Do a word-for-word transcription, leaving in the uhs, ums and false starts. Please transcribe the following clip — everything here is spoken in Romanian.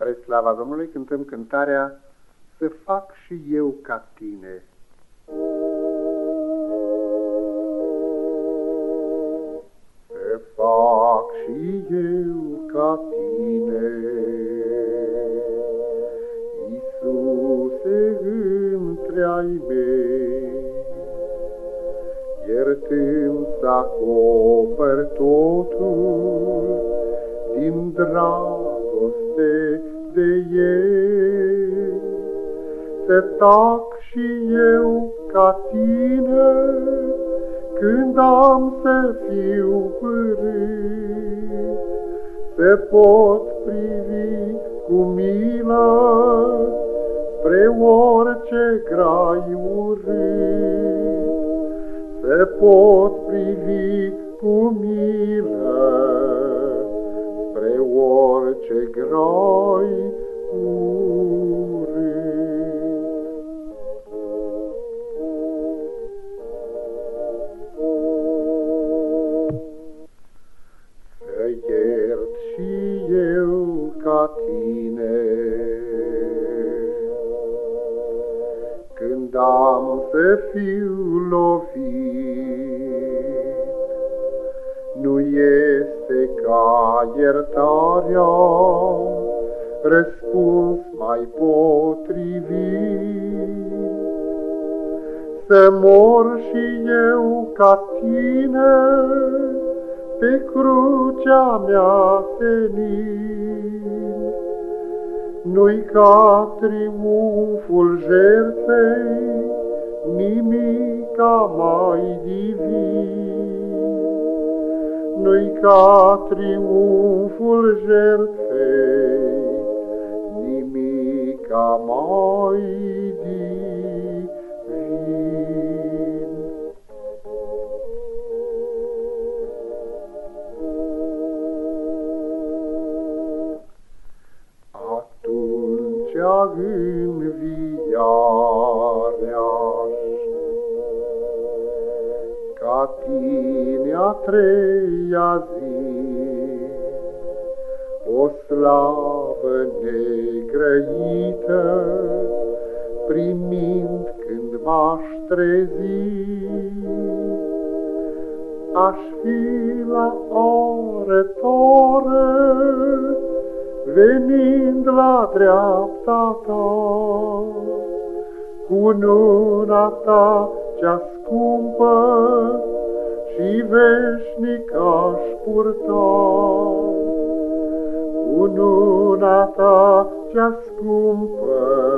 Spre slava Domnului cântăm cântarea Să fac și eu ca tine. Să fac și eu ca tine, Iisuse, între-ai mei, iertând să acopăr totul din dragoste de ei. Să tac și eu ca tine când am să fiu pârât, să pot privi cu milă spre orice grai urât, să pot privi cu milă spre orice grai urât. Să iert și eu ca tine când am să fiu lovit, nu este ca iertarea răspuns mai potrivit. Să mor și eu ca tine pe crucea mea senin, nu-i ca triumful jertfei nimica mai divin, nu-i ca triumful jertfei nimica mai divin. Atunci-a înviarea ca tine a treia zi, o slavă negrăită, primind când m-aș trezi, aș fi la orătoră, venind la dreapta ta, cu nuna ta cea scumpă și veșnic aș purta. Cu nuna ta cea scumpă